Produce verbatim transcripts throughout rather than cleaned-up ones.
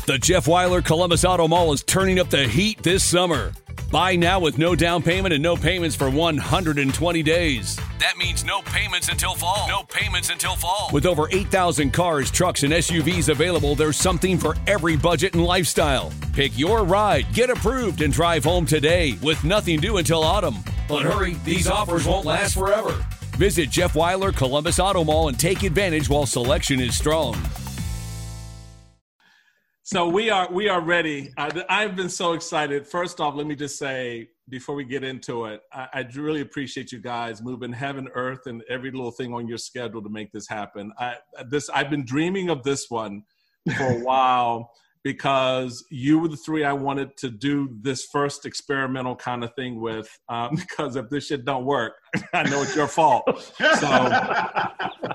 The Jeff Weiler Columbus Auto Mall is turning up the heat this summer. Buy now with no down payment and no payments for one hundred twenty days. That means no payments until fall. No payments until fall. With over eight thousand cars, trucks, and S U Vs available, there's something for every budget and lifestyle. Pick your ride, get approved, and drive home today with nothing due until autumn. But hurry, these offers won't last forever. Visit Jeff Weiler Columbus Auto Mall and take advantage while selection is strong. So we are we are ready. Uh, I've been so excited. First off, let me just say, before we get into it, I, I really appreciate you guys moving heaven, earth, and every little thing on your schedule to make this happen. I this I've been dreaming of this one for a while because you were the three I wanted to do this first experimental kind of thing with. Um, because if this shit don't work, I know it's your fault. So.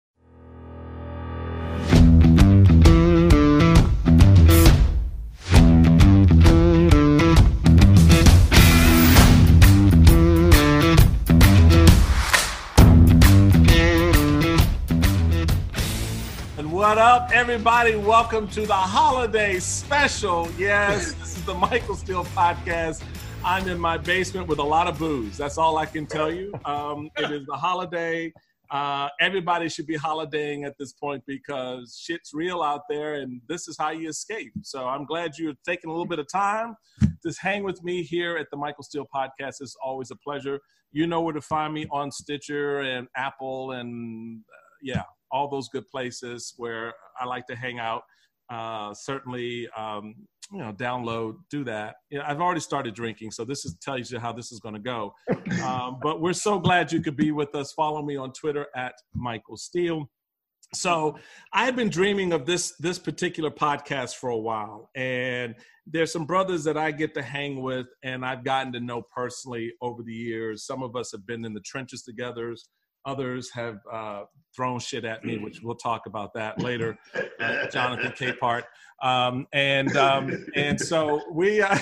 What up, everybody? Welcome to the holiday special. Yes, this is the Michael Steele podcast. I'm in my basement with a lot of booze. That's all I can tell you. Um, it is the holiday. Uh, everybody should be holidaying at this point because shit's real out there, and this is how you escape. So I'm glad you're taking a little bit of time to hang with me here at the Michael Steele podcast. It's always a pleasure. You know where to find me on Stitcher and Apple and, uh, yeah. all those good places where I like to hang out. Uh, certainly, um, you know, download, do that. You know, I've already started drinking, so this is tells you how this is going to go. Um, but we're so glad you could be with us. Follow me on Twitter at Michael Steele. So I've been dreaming of this this particular podcast for a while, and there's some brothers that I get to hang with, and I've gotten to know personally over the years. Some of us have been in the trenches together. Others have uh, thrown shit at me, which we'll talk about that later. Uh, Jonathan Capehart, um, and um, and so we. Uh,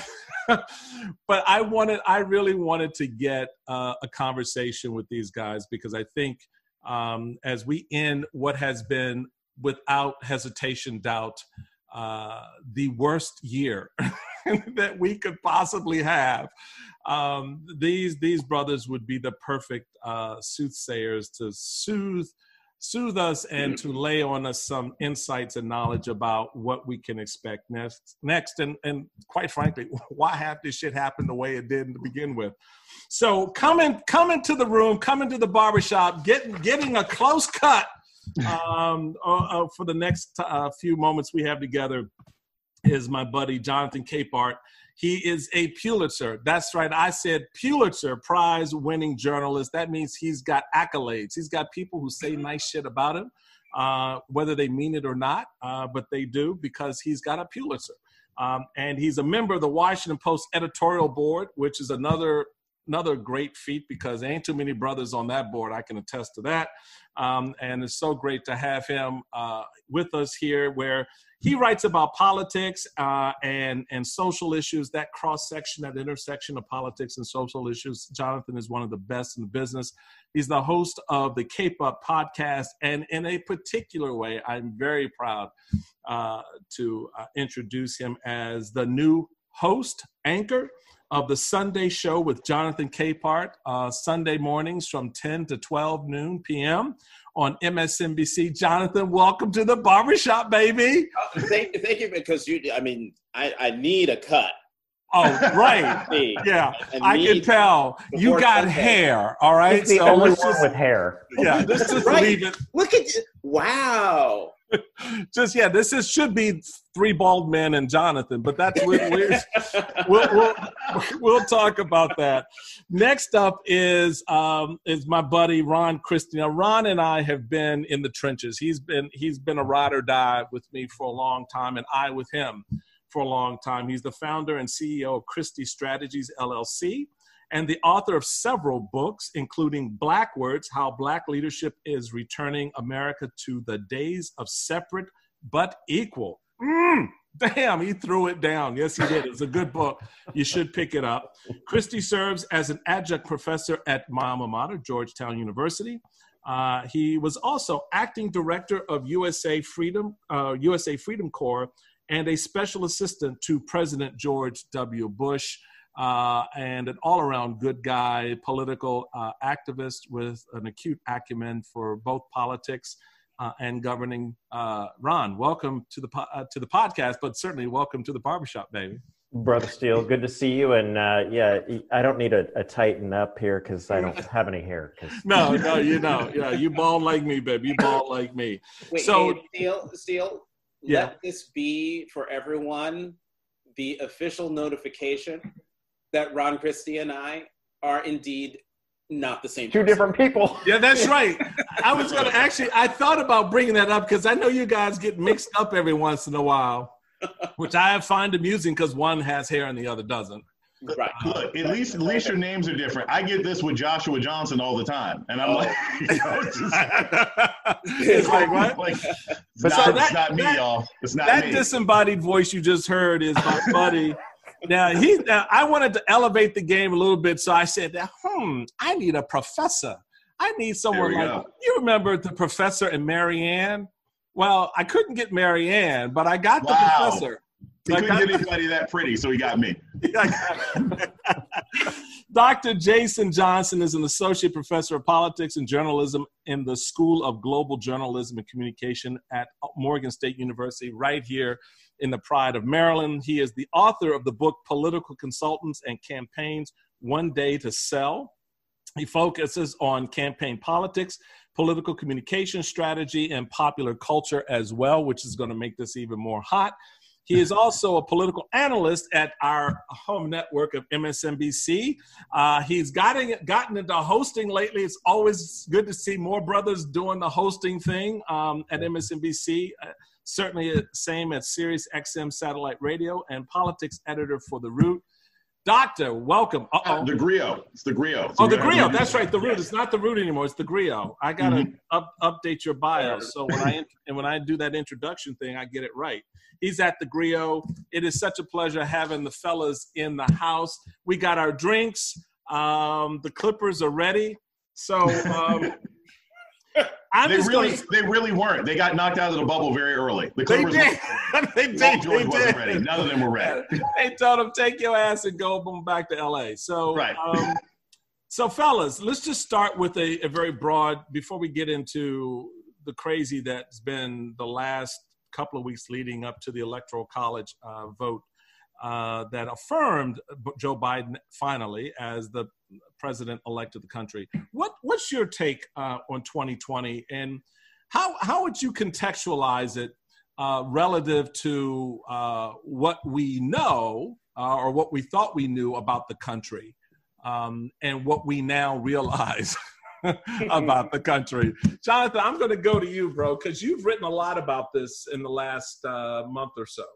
but I wanted, I really wanted to get uh, a conversation with these guys because I think um, as we end what has been, without hesitation, doubt, uh, the worst year that we could possibly have. Um, these these brothers would be the perfect uh, soothsayers to soothe soothe us and to lay on us some insights and knowledge about what we can expect next. Next, and and quite frankly, why have this shit happen the way it did to begin with? So come in, come into the room, come into the barbershop, getting getting a close cut um, uh, uh, for the next uh, few moments we have together is my buddy Jonathan Capehart. He is a Pulitzer. That's right. I said Pulitzer Prize winning journalist. That means he's got accolades. He's got people who say nice shit about him, uh, whether they mean it or not, uh, but they do because he's got a Pulitzer. Um, and he's a member of the Washington Post editorial board, which is another another great feat because there ain't too many brothers on that board. I can attest to that. Um, and it's so great to have him uh, with us here where he writes about politics uh, and, and social issues, that cross-section, that intersection of politics and social issues. Jonathan is one of the best in the business. He's the host of the Cape Up podcast. And in a particular way, I'm very proud uh, to uh, introduce him as the new host, anchor of the Sunday Show with Jonathan Capehart, uh, Sunday mornings from ten to twelve noon p.m. on M S N B C. Jonathan, welcome to the barbershop, baby. Oh, thank, thank you, because you, I mean, I, I need a cut. Oh, right. Yeah, I, I can tell. You got Sunday. Hair, all right? He's the so only one just, with hair. Yeah, let's just right. leave it. Look at you. Wow. Just, yeah, this is should be three bald men and Jonathan, but that's we're, we're, we'll, we'll, we'll talk about that. Next up is um, is my buddy Ron Christie. Now, Ron and I have been in the trenches. He's been he's been a ride or die with me for a long time, and I with him for a long time. He's the founder and C E O of Christie Strategies, L L C, and the author of several books, including Blackwards, How Black Leadership is Returning America to the Days of Separate but Equal. Mm, damn, he threw it down. Yes, he did. It's a good book. You should pick it up. Christie serves as an adjunct professor at my alma mater, Georgetown University. Uh, he was also acting director of U S A Freedom, uh, U S A Freedom Corps, and a special assistant to President George W. Bush, uh, and an all-around good guy, political uh, activist with an acute acumen for both politics uh, and governing. Uh, Ron, welcome to the po- uh, to the podcast, but certainly welcome to the barbershop, baby. Brother Steele, good to see you. And uh, yeah, I don't need a, a tighten up here because I don't have any hair. Cause... No, no, you know, yeah, you bald like me, baby. You bald like me. Wait, so, hey, Steele, Steele, yeah. let this be for everyone the official notification that Ron Christie and I are indeed not the same Two person. different people. Yeah, that's right. I was going to actually, I thought about bringing that up because I know you guys get mixed up every once in a while. Which I find amusing because one has hair and the other doesn't. Right. Look, at least at least your names are different. I get this with Joshua Johnson all the time, and I'm oh. like, you know, it's, just, it's like what? Like, it's, but not, so that, it's not me, that, y'all. It's not that me. disembodied voice you just heard is my buddy. Now he, now, I wanted to elevate the game a little bit, so I said, "Hmm, I need a professor. I need someone like go. you. Remember the professor and Marianne? Well, I couldn't get Marianne, but I got wow. the professor. He I couldn't got, get anybody that pretty, so he got me. Doctor Jason Johnson is an associate professor of politics and journalism in the School of Global Journalism and Communication at Morgan State University, right here in the pride of Maryland. He is the author of the book Political Consultants and Campaigns, One Day to Sell. He focuses on campaign politics, political communication strategy, and popular culture as well, which is going to make this even more hot. He is also a political analyst at our home network of M S N B C. Uh, he's gotten, gotten into hosting lately. It's always good to see more brothers doing the hosting thing um, at M S N B C. Uh, certainly same at Sirius X M Satellite Radio, and politics editor for The Root. Doctor, welcome. Uh-oh. The Griot. It's the Griot. Oh, the Griot. That's right. The Root. It's not the Root anymore. It's the Griot. I gotta mm-hmm. up, update your bio. So when I and when I do that introduction thing, I get it right. He's at the Griot. It is such a pleasure having the fellas in the house. We got our drinks. Um, the Clippers are ready. So um, I'm they just really, gonna... they really weren't. They got knocked out of the bubble very early. The they Clippers did. they did. Paul George they wasn't did. ready. None of them were ready. They told him, take your ass and go boom back to L A. So, right. um, so fellas, let's just start with a, a very broad, before we get into the crazy that's been the last couple of weeks leading up to the Electoral College uh, vote uh, that affirmed Joe Biden finally as the president-elect of the country. What What's your take uh, on twenty twenty, and how how would you contextualize it uh, relative to uh, what we know uh, or what we thought we knew about the country um, and what we now realize about the country? Jonathan, I'm going to go to you, bro, because you've written a lot about this in the last uh, month or so.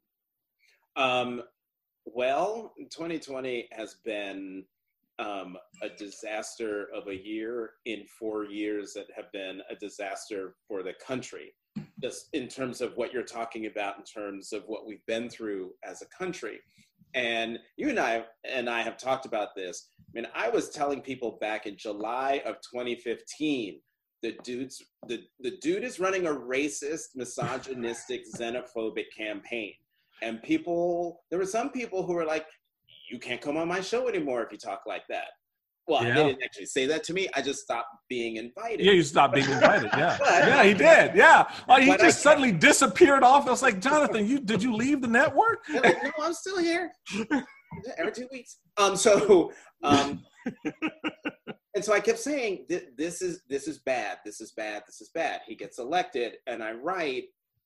Um, well, twenty twenty has been um, a disaster of a year in four years that have been a disaster for the country, just in terms of what you're talking about, in terms of what we've been through as a country. And you and I and I have talked about this. I mean, I was telling people back in July of twenty fifteen, the dude's the, the dude is running a racist, misogynistic, xenophobic campaign. And people, there were some people who were like, you can't come on my show anymore if you talk like that. Well, yeah. They didn't actually say that to me. I just stopped being invited. Yeah, you stopped being invited. Yeah, but, yeah, he did. Yeah, oh, he just I, suddenly disappeared off. I was like, Jonathan, you did you leave the network? Like, no, I'm still here. Every two weeks. Um. So, um, and so I kept saying, this is this is bad. This is bad. This is bad. He gets elected, and I write.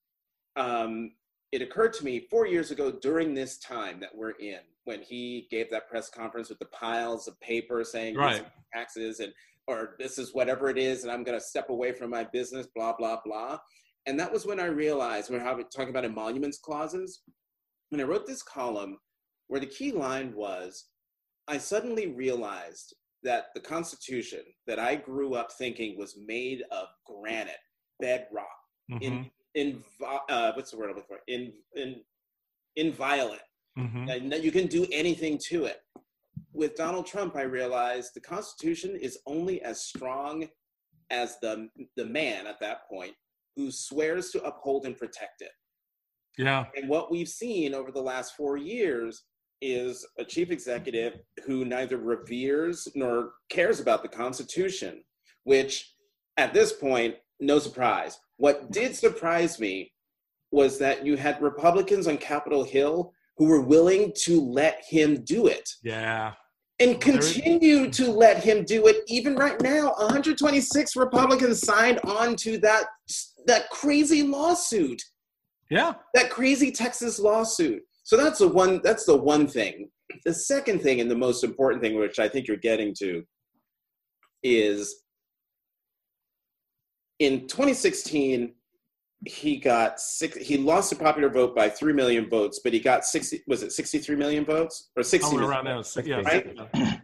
Um. It occurred to me four years ago during this time that we're in, when he gave that press conference with the piles of paper saying right. taxes and or this is whatever it is, and I'm going to step away from my business, blah, blah, blah. And that was when I realized, when we're talking about emoluments clauses, when I wrote this column where the key line was, I suddenly realized that the Constitution that I grew up thinking was made of granite, bedrock, mm-hmm. in In uh, what's the word I'm looking for? In in inviolate. Mm-hmm. And you can do anything to it. With Donald Trump, I realized the Constitution is only as strong as the the man at that point who swears to uphold and protect it. Yeah. And what we've seen over the last four years is a chief executive who neither reveres nor cares about the Constitution, which at this point, no surprise. What did surprise me was that you had Republicans on Capitol Hill who were willing to let him do it. Yeah. And continue to let him do it even right now. one hundred twenty-six Republicans signed on to that, that crazy lawsuit. Yeah. That crazy Texas lawsuit. So that's the one, that's the one thing. The second thing, and the most important thing, which I think you're getting to, is in twenty sixteen, he got six, he lost the popular vote by three million votes, but he got sixty, was it sixty-three million votes or sixty? Oh, around now, yeah, right?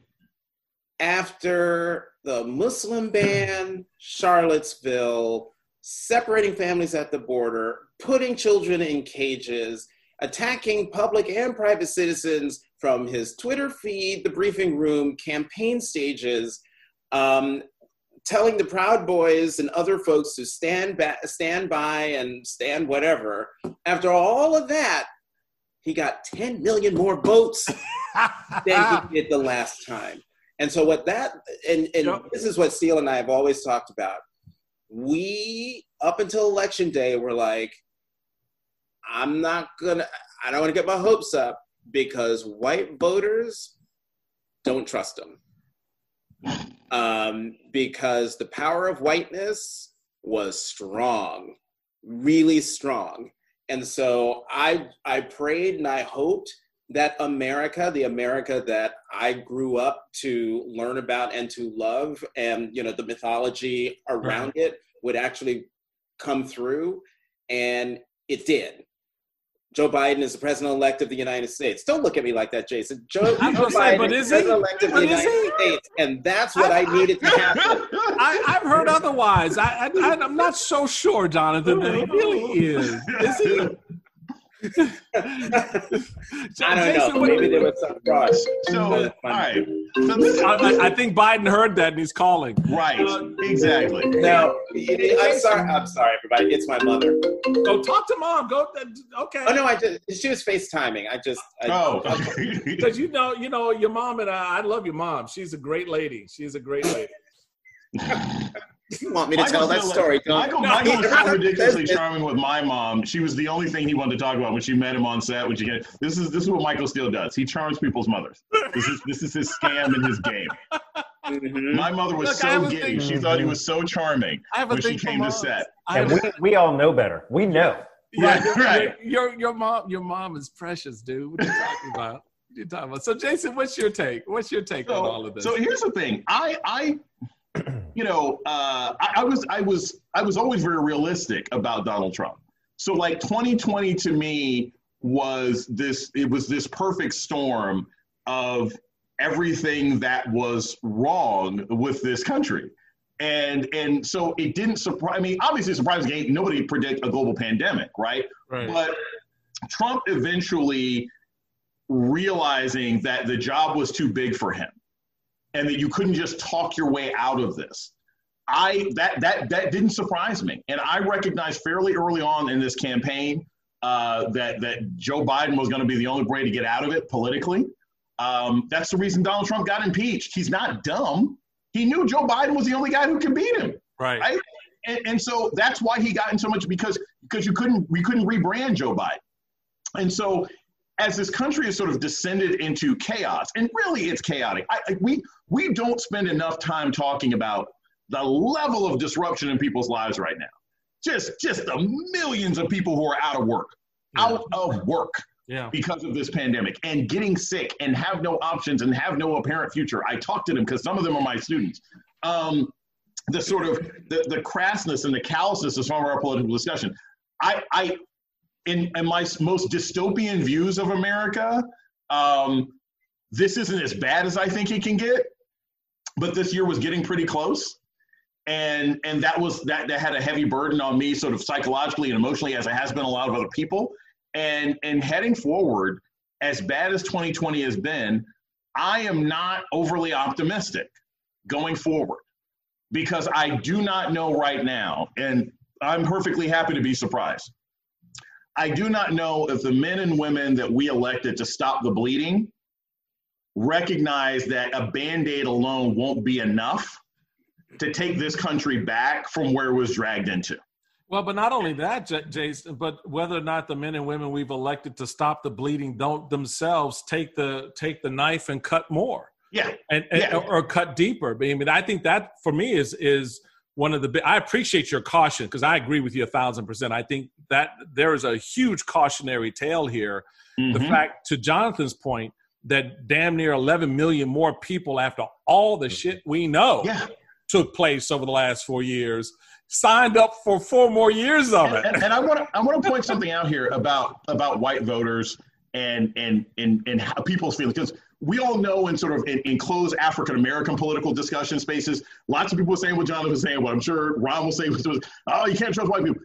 After the Muslim ban, Charlottesville, separating families at the border, putting children in cages, attacking public and private citizens from his Twitter feed, the briefing room, campaign stages, um, telling the Proud Boys and other folks to stand back, stand by and stand whatever. After all of that, he got ten million more votes than he did the last time. And so what that, and, and yep. This is what Steele and I have always talked about. We, up until election day, were like, I'm not gonna, I don't wanna get my hopes up because white voters don't trust him. Um, because the power of whiteness was strong, really strong. And so I, I prayed and I hoped that America, the America that I grew up to learn about and to love, and you know the mythology around right. it would actually come through, and it did. Joe Biden is the president-elect of the United States. Don't look at me like that, Jason. Joe, Joe Biden say, but is is the president-elect of the United States, and that's what I, I needed to happen. I, I've heard otherwise. I, I, I'm not so sure, Jonathan, that he really is. Is he? I don't Jason, know. Maybe there was some fraud. So, all right. So this, I, I think Biden heard that and he's calling. Right. Uh, exactly. No, I'm sorry. I'm sorry, everybody. It's my mother. Go talk to mom. Go. Okay. Oh no, I just she was FaceTiming. I just. I, oh. Because you know, you know, your mom and I. I love your mom. She's a great lady. She's a great lady. You want me to Michael's tell that story? Like, Michael, Michael was so ridiculously charming with my mom. She was the only thing he wanted to talk about when she met him on set. When she get this is this is what Michael Steele does. He charms people's mothers. This is this is his scam and his game. Mm-hmm. My mother was Look, so giddy. Thing. She thought he was so charming when she came to set. And we, we all know better. We know. Yeah, right, right. Your, your your mom your mom is precious, dude. What are you talking about? What are you talking about? So Jason, what's your take? What's your take so, on all of this? So here's the thing. I I. You know, uh, I, I was, I was, I was always very realistic about Donald Trump. So, like, twenty twenty to me was this. It was this perfect storm of everything that was wrong with this country, and and so it didn't surprise. I mean, obviously, surprising. Ain't nobody predict a global pandemic, right? Right. But Trump eventually realizing that the job was too big for him, and that you couldn't just talk your way out of this. I that that that didn't surprise me, and I recognized fairly early on in this campaign uh, that that Joe Biden was going to be the only way to get out of it politically. Um, that's the reason Donald Trump got impeached. He's not dumb. He knew Joe Biden was the only guy who could beat him. Right. Right. And, and so that's why he got in so much because because you couldn't we couldn't rebrand Joe Biden, and so. As this country has sort of descended into chaos, and really it's chaotic. I, I, we we don't spend enough time talking about the level of disruption in people's lives right now. Just just the millions of people who are out of work, yeah. out of work yeah. because of this pandemic, and getting sick and have no options and have no apparent future. I talk to them because some of them are my students. Um, the sort of the, the crassness and the callousness of some of our political discussion. I I. In, in my most dystopian views of America, um, this isn't as bad as I think it can get, but this year was getting pretty close. And and that was that, that had a heavy burden on me sort of psychologically and emotionally, as it has been a lot of other people. And and heading forward, as bad as twenty twenty has been, I am not overly optimistic going forward because I do not know right now, and I'm perfectly happy to be surprised. I do not know if the men and women that we elected to stop the bleeding recognize that a Band-Aid alone won't be enough to take this country back from where it was dragged into. Well, but not only that, J- Jason, but whether or not the men and women we've elected to stop the bleeding don't themselves take the take the knife and cut more. Yeah. And, and yeah. or cut deeper. I mean, I think that for me is is one of the big, I appreciate your caution because I agree with you a thousand percent. I think that there is a huge cautionary tale here. Mm-hmm. The fact, to Jonathan's point, that damn near eleven million more people after all the shit we know yeah. took place over the last four years signed up for four more years of it. And, and, and I want to I want to point something out here about about white voters and and and and how people's feelings, because we all know in sort of in, in closed African American political discussion spaces, lots of people are saying what Jonathan was saying. What I'm sure Ron will say was, "Oh, you can't trust white people."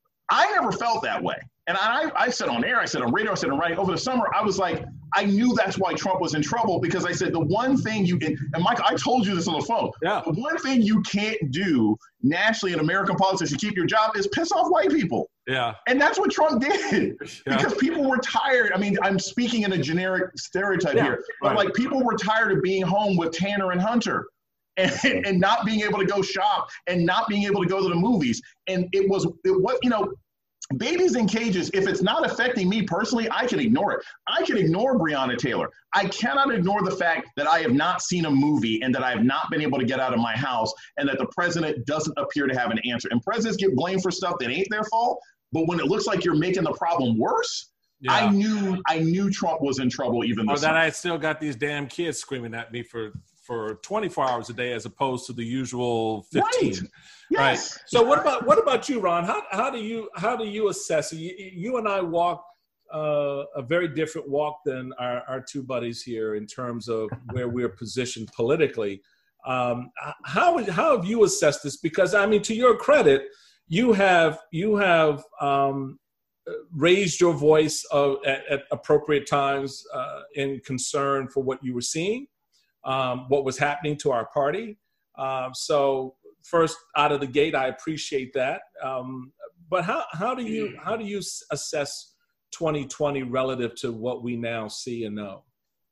I never felt that way. And I, I said on air, I said on radio, I said on writing, over the summer, I was like, I knew that's why Trump was in trouble, because I said the one thing you can, and Mike, I told you this on the phone, yeah. the one thing you can't do nationally in American politics to keep your job is piss off white people. Yeah. And that's what Trump did, yeah. because people were tired. I mean, I'm speaking in a generic stereotype yeah, here, but right. like people were tired of being home with Tanner and Hunter. And, and not being able to go shop and not being able to go to the movies. And it was, it was, you know, babies in cages, if it's not affecting me personally, I can ignore it. I can ignore Breonna Taylor. I cannot ignore the fact that I have not seen a movie and that I have not been able to get out of my house and that the president doesn't appear to have an answer. And presidents get blamed for stuff that ain't their fault. But when it looks like you're making the problem worse, yeah. I knew I knew Trump was in trouble even this Or that summer. I still got these damn kids screaming at me for for twenty-four hours a day as opposed to the usual fifteen. Right. Yes. Right. So what about what about you, Ron? How how do you how do you assess it? You, you and I walk uh, a very different walk than our, our two buddies here in terms of where we're positioned politically. Um, how how have you assessed this? Because I mean, to your credit, you have you have um, raised your voice uh, at, at appropriate times uh, in concern for what you were seeing. Um, what was happening to our party. Um, so first out of the gate, I appreciate that. Um, but how, how do you how do you assess twenty twenty relative to what we now see and know?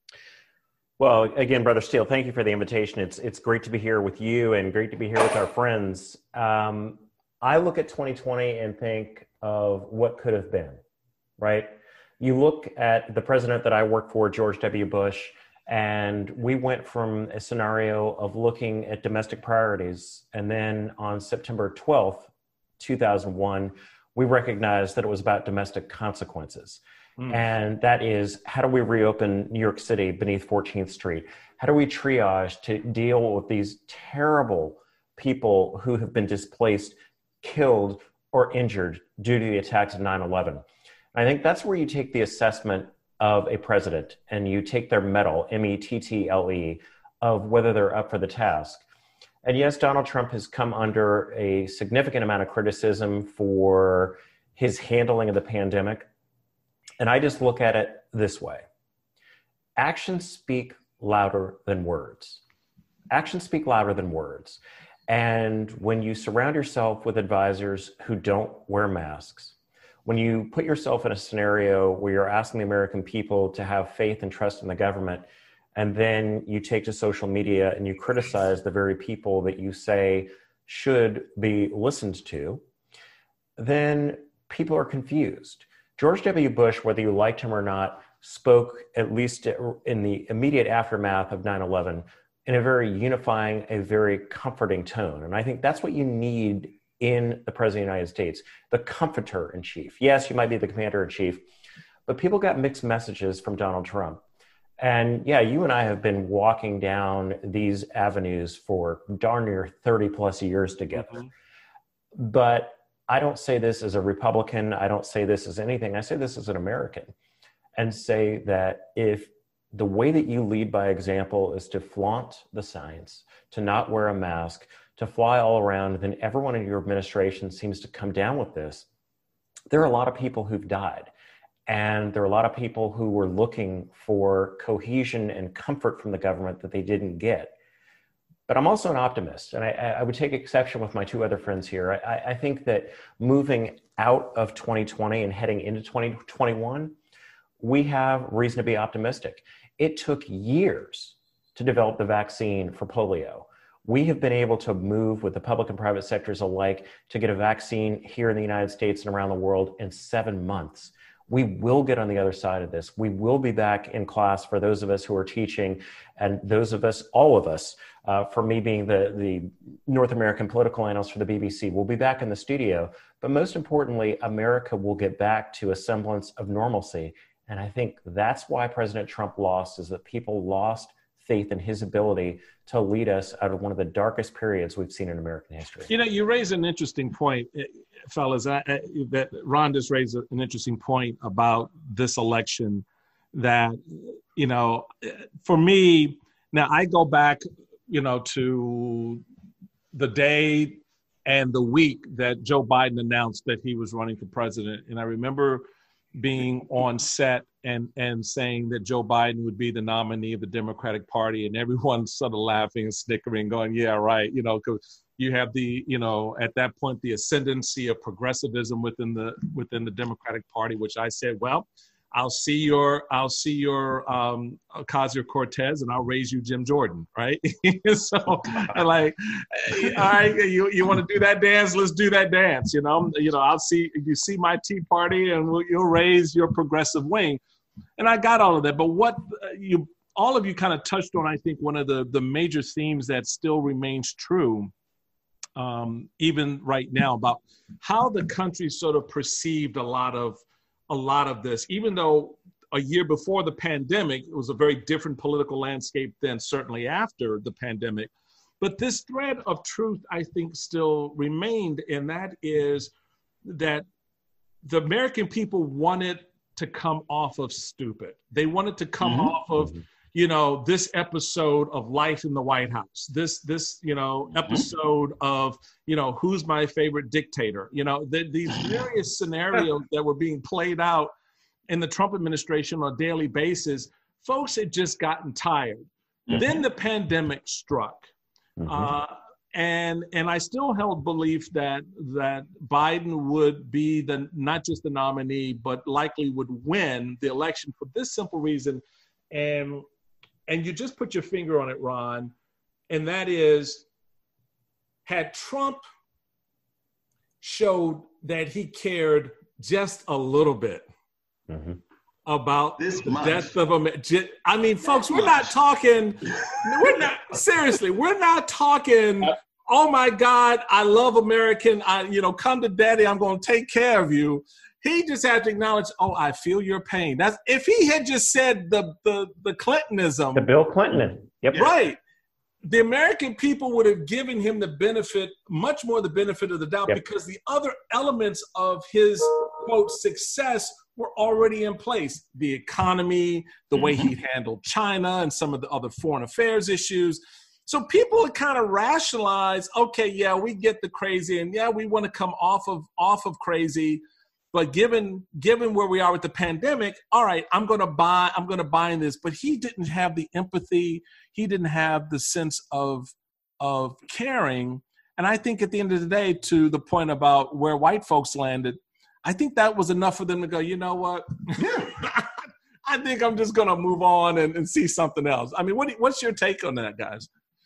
Well, again, Brother Steele, thank you for the invitation. It's it's great to be here with you and great to be here with our friends. Um, I look at twenty twenty and think of what could have been, right? You look at the president that I worked for, George W. Bush, and we went from a scenario of looking at domestic priorities. And then on September twelfth, two thousand one, we recognized that it was about domestic consequences. Mm. And that is, how do we reopen New York City beneath fourteenth Street? How do we triage to deal with these terrible people who have been displaced, killed, or injured due to the attacks of nine eleven? I think that's where you take the assessment of a president and you take their mettle, M E T T L E, of whether they're up for the task. And yes, Donald Trump has come under a significant amount of criticism for his handling of the pandemic. And I just look at it this way. Actions speak louder than words. Actions speak louder than words. And when you surround yourself with advisors who don't wear masks, when you put yourself in a scenario where you're asking the American people to have faith and trust in the government, and then you take to social media and you criticize the very people that you say should be listened to, then people are confused. George W. Bush, whether you liked him or not, spoke, at least in the immediate aftermath of nine eleven, in a very unifying, a very comforting tone. And I think that's what you need in the President of the United States, the comforter in chief. Yes, you might be the commander in chief, but people got mixed messages from Donald Trump. And yeah, you and I have been walking down these avenues for darn near thirty plus years together. Mm-hmm. But I don't say this as a Republican. I don't say this as anything. I say this as an American, and say that if the way that you lead by example is to flaunt the science, to not wear a mask, to fly all around, then everyone in your administration seems to come down with this. There are a lot of people who've died. And there are a lot of people who were looking for cohesion and comfort from the government that they didn't get. but I'm also an optimist. And I, I would take exception with my two other friends here. I, I think that moving out of twenty twenty and heading into twenty twenty-one, we have reason to be optimistic. It took years to develop the vaccine for polio. We have been able to move with the public and private sectors alike to get a vaccine here in the United States and around the world in seven months. We will get on the other side of this. We will be back in class for those of us who are teaching, and those of us, all of us, uh, for me being the, the North American political analyst for the B B C, we'll be back in the studio. But most importantly, America will get back to a semblance of normalcy. And I think that's why President Trump lost, is that people lost faith in his ability to lead us out of one of the darkest periods we've seen in American history. You know, you raise an interesting point, fellas, I, I, that Ron just raised an interesting point about this election that, you know, for me, now I go back, you know, to the day and the week that Joe Biden announced that he was running for president. And I remember being on set and and saying that Joe Biden would be the nominee of the Democratic Party, and everyone sort of laughing and snickering, going, yeah, right, you know, because you have the, you know, at that point, the ascendancy of progressivism within the within the Democratic Party, which I said, well, I'll see your I'll see your um, Ocasio-Cortez, and I'll raise you Jim Jordan, right? So, I'm like, all right, you you want to do that dance? Let's do that dance. You know, you know, I'll see you see my Tea Party, and we'll, you'll raise your progressive wing, and I got all of that. But what you all of you kind of touched on, I think, one of the the major themes that still remains true, um, even right now, about how the country sort of perceived a lot of. a lot of this, even though a year before the pandemic, it was a very different political landscape than certainly after the pandemic. But this thread of truth, I think, still remained, and that is that the American people wanted to come off of stupid. They wanted to come mm-hmm. off of, you know, this episode of Life in the White House, this, this, you know, episode of, you know, who's my favorite dictator, you know, the, these various scenarios that were being played out in the Trump administration on a daily basis. Folks had just gotten tired. Mm-hmm. Then the pandemic struck. Mm-hmm. Uh, and, and I still held belief that, that Biden would be the, not just the nominee, but likely would win the election for this simple reason. And, And you just put your finger on it, Ron, and that is, had Trump showed that he cared just a little bit mm-hmm. about this the much. death of a, I mean, folks, we're not talking, we're not, seriously, we're not talking, oh my God, I love American, I, you know, come to daddy, I'm going to take care of you. He just had to acknowledge, oh, I feel your pain. That's if he had just said the the the Clintonism, the Bill Clinton, yep, right. The American people would have given him the benefit, much more the benefit of the doubt, yep. because the other elements of his quote success were already in place. The economy, the mm-hmm. way he handled China, and some of the other foreign affairs issues. So people would kind of rationalize, okay, yeah, we get the crazy, and yeah, we want to come off of off of crazy. But given given where we are with the pandemic, all right, I'm going to buy I'm going to buy in this. But he didn't have the empathy. He didn't have the sense of of caring. And I think at the end of the day, to the point about where white folks landed, I think that was enough for them to go, you know what? I think I'm just going to move on and, and see something else. I mean, what what's your take on that, guys?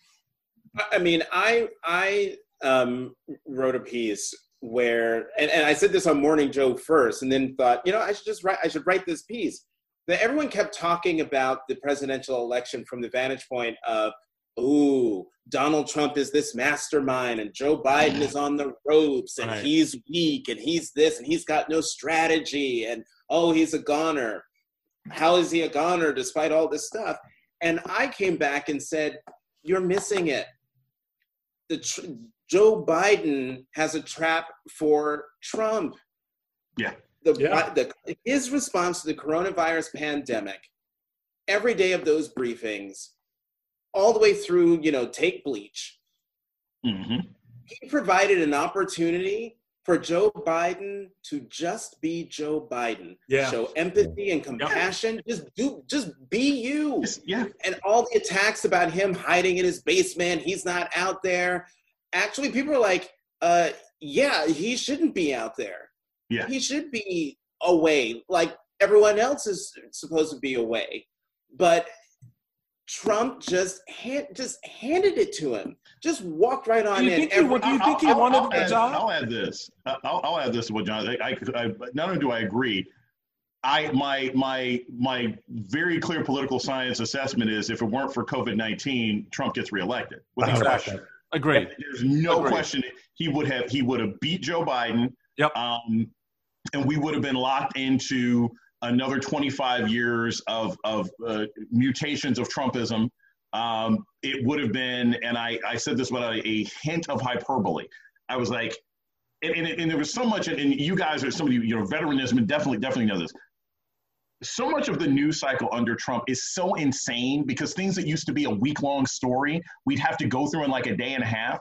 I mean, I I um, wrote a piece where, and, and I said this on Morning Joe first, and then thought, you know, I should just write, I should write this piece. That everyone kept talking about the presidential election from the vantage point of, ooh, Donald Trump is this mastermind, and Joe Biden is on the ropes, and right. he's weak, and he's this, and he's got no strategy, and oh, he's a goner. How is he a goner despite all this stuff? And I came back and said, you're missing it. The tr- Joe Biden has a trap for Trump. Yeah. The, yeah. the his response to the coronavirus pandemic, every day of those briefings, all the way through, you know, take bleach. Mm-hmm. He provided an opportunity for Joe Biden to just be Joe Biden, Yeah. show empathy and compassion, just do, just be you. Yes, yeah. And all the attacks about him hiding in his basement, he's not out there. Actually, people are like, uh, yeah, he shouldn't be out there. Yeah. He should be away, like everyone else is supposed to be away. But Trump just hand, just handed it to him. Just walked right on Do you in. think he, do you think he I'll, wanted I'll the add, job? I'll add this. I'll, I'll add this to what John. I, I, I, not only do I agree, I my my my very clear political science assessment is if it weren't for COVID nineteen, Trump gets reelected without Exactly. question. Agreed. There's no Agreed. question he would have he would have beat Joe Biden. Yep. Um, and we would have been locked into another twenty-five years of of uh, mutations of Trumpism. Um, it would have been, and I, I said this without a, a hint of hyperbole. I was like, and, and, and there was so much, and you guys are somebody, you know, veteranism, and definitely, definitely know this. So much of the news cycle under Trump is so insane because things that used to be a week-long story, we'd have to go through in like a day and a half.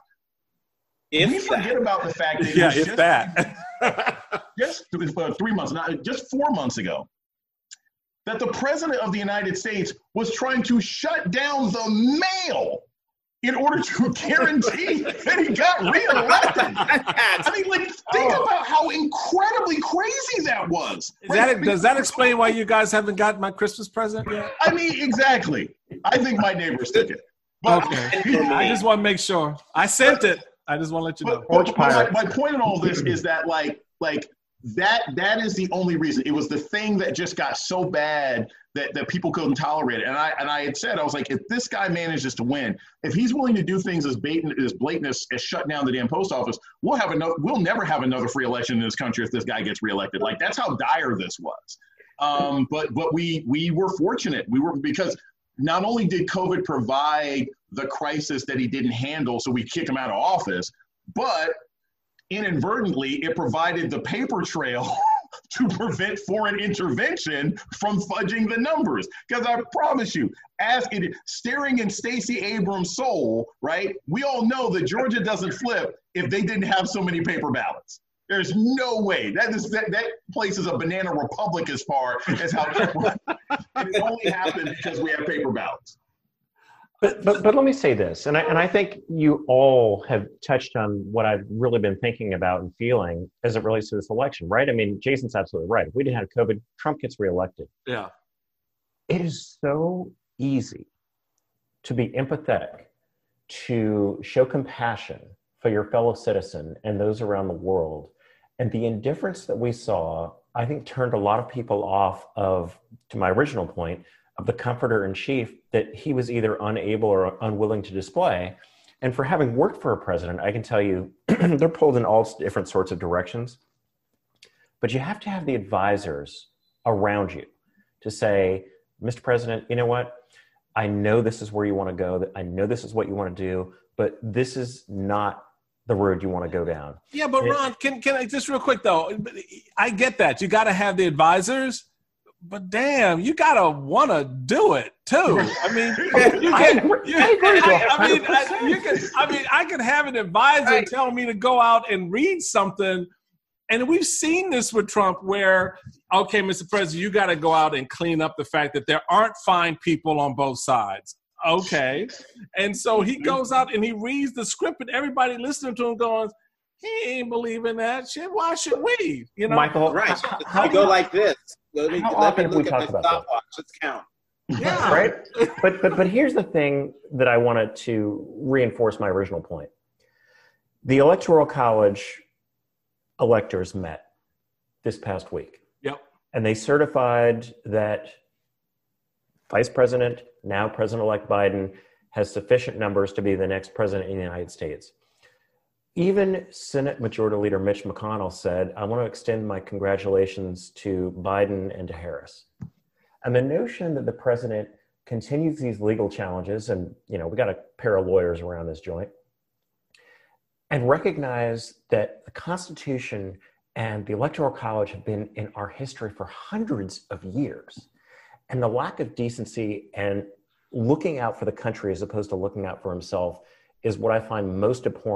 If we forget that. about the fact that it Yeah, was if just, that. just uh, three months, not just four months ago, that the president of the United States was trying to shut down the mail in order to guarantee that he got reelected. I mean, like, think Oh. about how incredibly crazy that was. Is that, does that explain why you guys haven't got my Christmas present yet? I mean, exactly. I think my neighbors took it. But, Okay. I just want to make sure. I sent it. I just want to let you know. But, but, but my, my point in all this is that, like, like that that is the only reason. It was the thing that just got so bad that, that people couldn't tolerate it. And I and I had said, I was like, if this guy manages to win, if he's willing to do things as blatant as blatant as, as shut down the damn post office, we'll have another. We'll never have another free election in this country if this guy gets reelected. Like, that's how dire this was. Um, but but we we were fortunate. We were because not only did COVID provide the crisis that he didn't handle, so we kick him out of office, but inadvertently, it provided the paper trail to prevent foreign intervention from fudging the numbers. Because I promise you, as it, staring in Stacey Abrams' soul, right, we all know that Georgia doesn't flip if they didn't have so many paper ballots. There's no way. That is that, that place is a banana republic as far as how it only happened because we have paper ballots. But, but but let me say this, and I and I think you all have touched on what I've really been thinking about and feeling as it relates to this election, right? I mean, Jason's absolutely right. If we didn't have COVID, Trump gets reelected. Yeah. It is so easy to be empathetic, to show compassion for your fellow citizen and those around the world. And the indifference that we saw, I think, turned a lot of people off of, to my original point, of the comforter in chief that he was either unable or unwilling to display. And for having worked for a president, I can tell you they're pulled in all different sorts of directions. But you have to have the advisors around you to say, Mister President, you know what? I know this is where you want to go. I know this is what you want to do, but this is not the road you want to go down. Yeah, but Ron, can can I just real quick though? I get that. You got to have the advisors. But damn, you gotta want to do it too. I mean, you can. You, I, I mean, I, you can. I mean, I could have an advisor Right. tell me to go out and read something, and we've seen this with Trump, where okay, Mister President, you got to go out and clean up the fact that there aren't fine people on both sides. Okay, and so he goes out and he reads the script, and everybody listening to him going, he ain't believing that shit. Why should we? You know, Michael, Right. how, You how, go like this. Let me, how let often me have we look at talked my about that? stopwatch. Let's count. yeah, right? But but but here's the thing that I wanted to reinforce my original point. The Electoral College electors met this past week. Yep. And they certified that Vice President, now President-elect Biden, has sufficient numbers to be the next president in the United States. Even Senate Majority Leader Mitch McConnell said, I want to extend my congratulations to Biden and to Harris. And the notion that the president continues these legal challenges, and you know, we got a pair of lawyers around this joint, and recognize that the Constitution and the Electoral College have been in our history for hundreds of years. And the lack of decency and looking out for the country as opposed to looking out for himself is what I find most abhorrent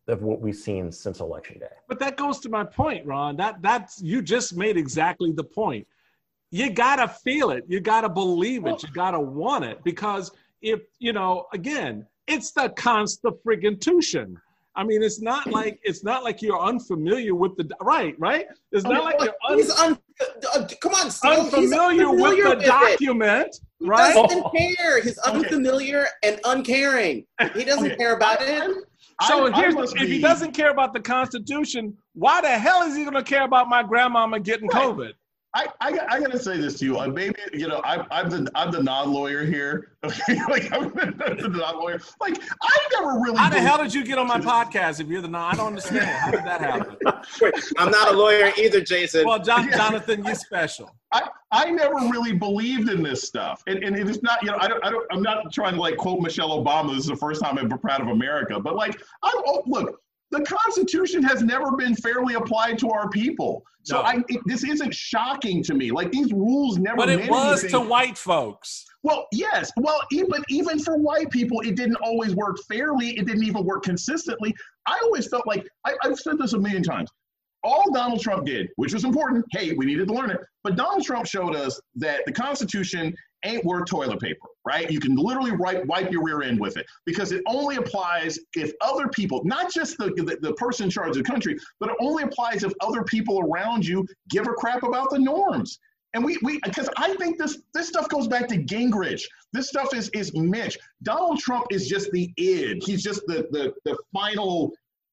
of what we've seen since Election Day. But that goes to my point, Ron. That that's you just made exactly the point. You gotta feel it. You gotta believe it. You gotta want it, because if you know, again, it's the Constitution. I mean, it's not like it's not like you're unfamiliar with the right, right. It's not like you're un- he's un- uh, come on, Steve. unfamiliar, unfamiliar with the with document, it. right? He doesn't care. He's unfamiliar and uncaring. He doesn't okay. care about it. So I, here's I the, if be... he doesn't care about the Constitution, why the hell is he going to care about my grandmama getting right. COVID? I, I, I got to say this to you. Uh, maybe, you know, I, I'm the I'm the non-lawyer here. Okay, like I'm the, the non-lawyer. Like I never really. How the hell did you get on my podcast if you're the non? I don't understand. How did that happen? Wait, I'm not a lawyer either, Jason. Well, John, Jonathan, you're special. I, I never really believed in this stuff, and and it's not, you know, I don't I don't I'm not trying to like quote Michelle Obama. This is the first time I'm proud of America, but like I oh, look. The Constitution has never been fairly applied to our people. So no. I, it, this isn't shocking to me. Like, these rules never But it meant was anything. to white folks. Well, yes. Well, even, even for white people, it didn't always work fairly. It didn't even work consistently. I always felt like, I, I've said this a million times, all Donald Trump did, which was important, hey, we needed to learn it, but Donald Trump showed us that the Constitution ain't worth toilet paper, right? You can literally wipe, wipe your rear end with it, because it only applies if other people, not just the, the, the person in charge of the country, but it only applies if other people around you give a crap about the norms. And we, we, because I think this, this stuff goes back to Gingrich. This stuff is, is Mitch. Donald Trump is just the id. He's just the, the, the final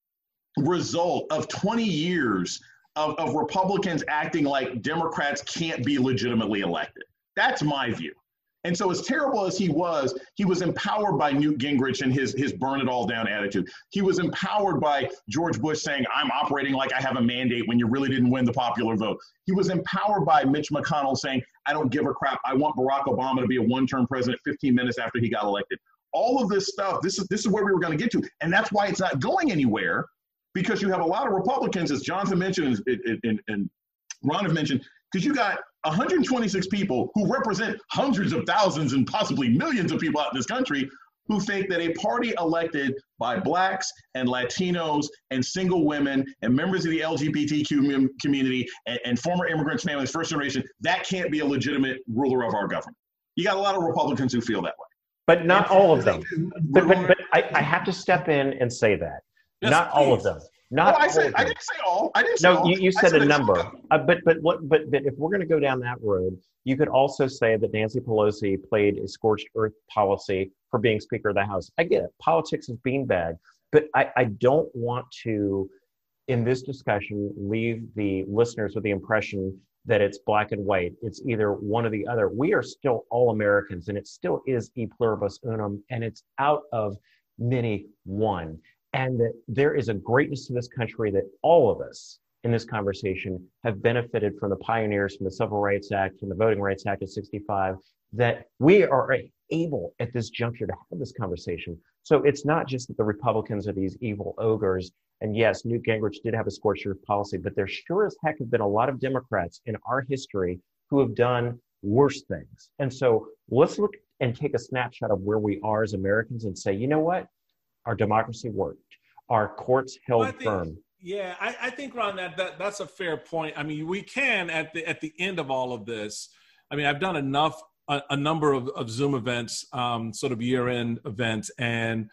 result of twenty years of, of Republicans acting like Democrats can't be legitimately elected. That's my view. And so as terrible as he was, he was empowered by Newt Gingrich and his, his burn it all down attitude. He was empowered by George Bush saying, I'm operating like I have a mandate when you really didn't win the popular vote. He was empowered by Mitch McConnell saying, I don't give a crap. I want Barack Obama to be a one-term president fifteen minutes after he got elected. All of this stuff, this is, this is where we were going to get to. And that's why it's not going anywhere, because you have a lot of Republicans, as Jonathan mentioned and, and, and Ron have mentioned, because you got one hundred twenty-six people who represent hundreds of thousands and possibly millions of people out in this country who think that a party elected by blacks and Latinos and single women and members of the L G B T Q community and, and former immigrants, families, first generation, that can't be a legitimate ruler of our government. You got a lot of Republicans who feel that way. But not all of them. But, but, but I, I have to step in and say that. Yes, not please. all of them. Not oh, I, said, all I didn't say all. I didn't say no, all. you, you said, said a number. Uh, but but what? But, but if we're going to go down that road, you could also say that Nancy Pelosi played a scorched earth policy for being Speaker of the House. I get it. Politics is beanbag. But I, I don't want to, in this discussion, leave the listeners with the impression that it's black and white. It's either one or the other. We are still all Americans, and it still is e pluribus unum, and it's out of many one. And that there is a greatness to this country that all of us in this conversation have benefited from the pioneers, from the Civil Rights Act, from the Voting Rights Act of sixty-five, that we are able at this juncture to have this conversation. So it's not just that the Republicans are these evil ogres. And yes, Newt Gingrich did have a scorched earth policy, but there sure as heck have been a lot of Democrats in our history who have done worse things. And so let's look and take a snapshot of where we are as Americans and say, you know what? Our democracy worked. Our courts held well, I think, firm. Yeah, I, I think, Ron, that, that that's a fair point. I mean, we can, at the at the end of all of this, I mean, I've done enough, a, a number of, of Zoom events, um, sort of year-end events, and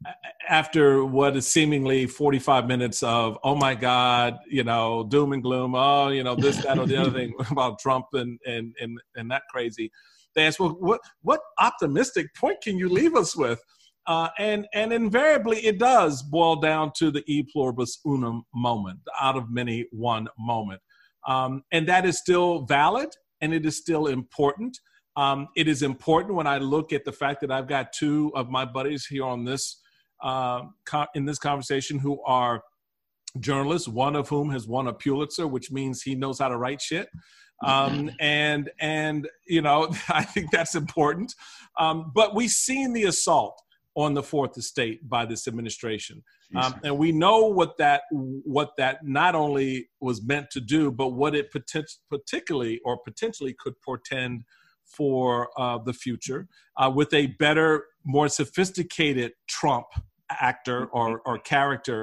after what is seemingly forty-five minutes of, oh my God, you know, doom and gloom, oh, you know, this, that, or the other thing about Trump and, and, and, and that crazy, they ask, well, what, what optimistic point can you leave us with? Uh, and and invariably, it does boil down to the e pluribus unum moment, out of many one moment. Um, and that is still valid, and it is still important. Um, it is important when I look at the fact that I've got two of my buddies here on this uh, co- in this conversation who are journalists, one of whom has won a Pulitzer, which means he knows how to write shit. Um, and, and you know, I think that's important. Um, but we've seen the assault on the Fourth Estate by this administration. Um, and we know what that what that not only was meant to do, but what it poten- particularly or potentially could portend for uh, the future uh, with a better, more sophisticated Trump actor or, or character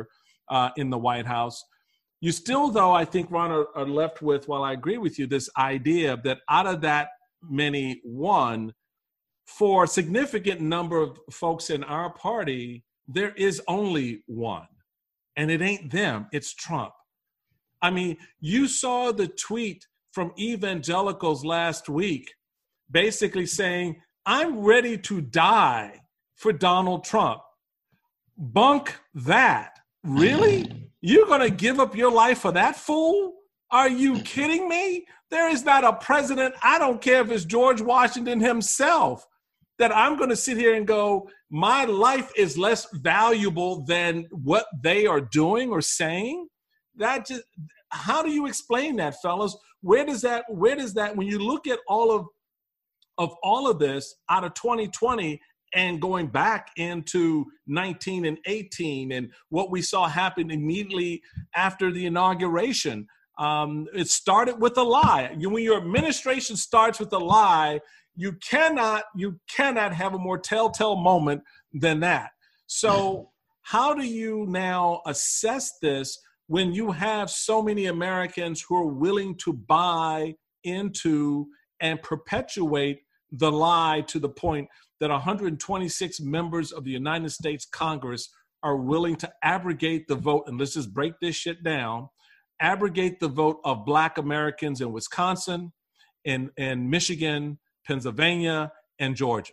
uh, in the White House. You still, though, I think, Ron, are, are left with, while I agree with you, this idea that out of that many won, for a significant number of folks in our party, there is only one. And it ain't them, it's Trump. I mean, you saw the tweet from evangelicals last week basically saying, I'm ready to die for Donald Trump. Bunk that. Really? You're going to give up your life for that fool? Are you kidding me? There is not a president, I don't care if it's George Washington himself, that I'm going to sit here and go, my life is less valuable than what they are doing or saying. That just, how do you explain that, fellas? Where does that, where does that, when you look at all of, of all of this out of twenty twenty and going back into nineteen and eighteen and what we saw happen immediately after the inauguration, um, it started with a lie. You, when your administration starts with a lie, you cannot, you cannot have a more telltale moment than that. So how do you now assess this when you have so many Americans who are willing to buy into and perpetuate the lie to the point that one hundred twenty-six members of the United States Congress are willing to abrogate the vote, and let's just break this shit down, abrogate the vote of Black Americans in Wisconsin, in, in Michigan, Pennsylvania, and Georgia?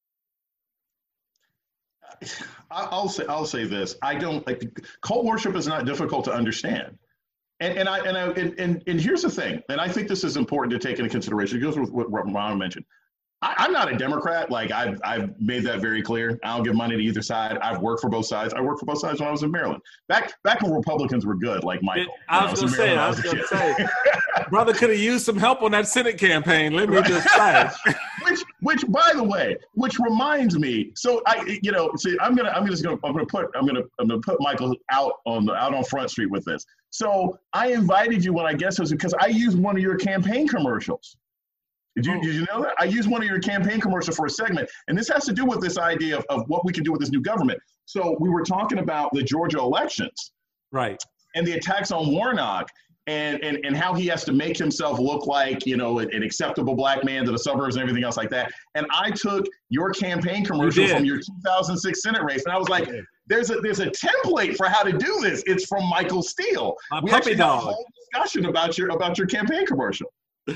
I'll say I'll say this. I don't like cult worship is not difficult to understand. And and I and I and, and, and here's the thing, and I think this is important to take into consideration. It goes with what Ron mentioned. I, I'm not a Democrat. Like I've I've made that very clear. I don't give money to either side. I've worked for both sides. I worked for both sides when I was in Maryland. Back back when Republicans were good, like Michael. I was, was gonna say, I was, was gonna say, brother could have used some help on that Senate campaign. Let me just say. which which by the way, which reminds me. So I you know see I'm gonna I'm just gonna I'm gonna put I'm gonna I'm gonna put Michael out on the out on Front Street with this. So I invited you when I guess it was because I used one of your campaign commercials. Did you, did you know that? I used one of your campaign commercials for a segment, and this has to do with this idea of, of what we can do with this new government. So we were talking about the Georgia elections. Right. And the attacks on Warnock and, and, and how he has to make himself look like, you know, an acceptable Black man to the suburbs and everything else like that. And I took your campaign commercial you from your two thousand six Senate race, and I was like, there's a there's a template for how to do this. It's from Michael Steele. My we puppy actually dog. had a whole discussion about your about your campaign commercial.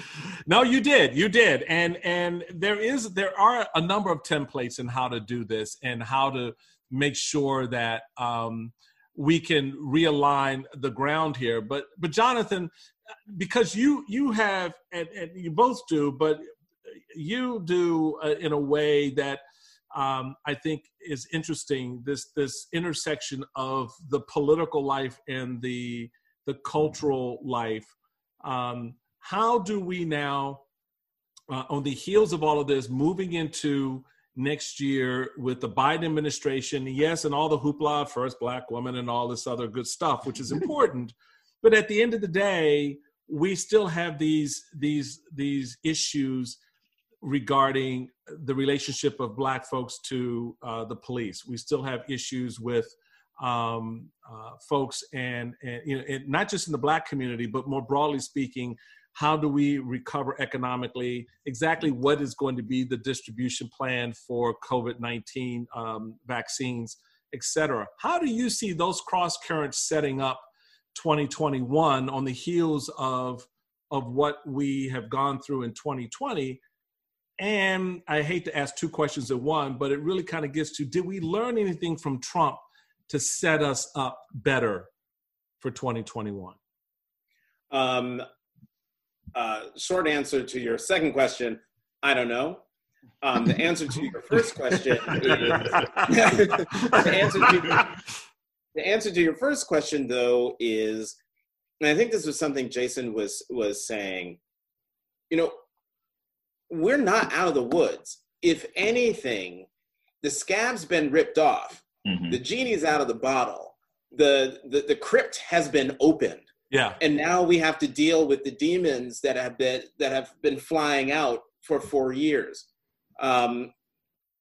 No, you did. You did. And and there is there are a number of templates in how to do this and how to make sure that um, we can realign the ground here. But but Jonathan, because you you have and, and you both do, but you do uh, in a way that um, I think is interesting. This this intersection of the political life and the the cultural life. Um, How do we now, uh, on the heels of all of this, moving into next year with the Biden administration, yes, and all the hoopla, first Black woman and all this other good stuff, which is important, but at the end of the day, we still have these these these issues regarding the relationship of Black folks to uh, the police. We still have issues with um, uh, folks, and and you know, and not just in the Black community, but more broadly speaking. How do we recover economically? Exactly what is going to be the distribution plan for COVID nineteen um, vaccines, et cetera? How do you see those cross currents setting up twenty twenty-one on the heels of, of what we have gone through in twenty twenty? And I hate to ask two questions at one, but it really kind of gets to, did we learn anything from Trump to set us up better for twenty twenty-one? Um, Uh, short answer to your second question, I don't know. Um, the answer to your first question is the, answer to, the answer to your first question, though, is, and I think this was something Jason was was saying, you know, we're not out of the woods. If anything, the scab's been ripped off. Mm-hmm. The genie's out of the bottle. The, the the crypt has been opened. Yeah. And now we have to deal with the demons that have been that have been flying out for four years. Um,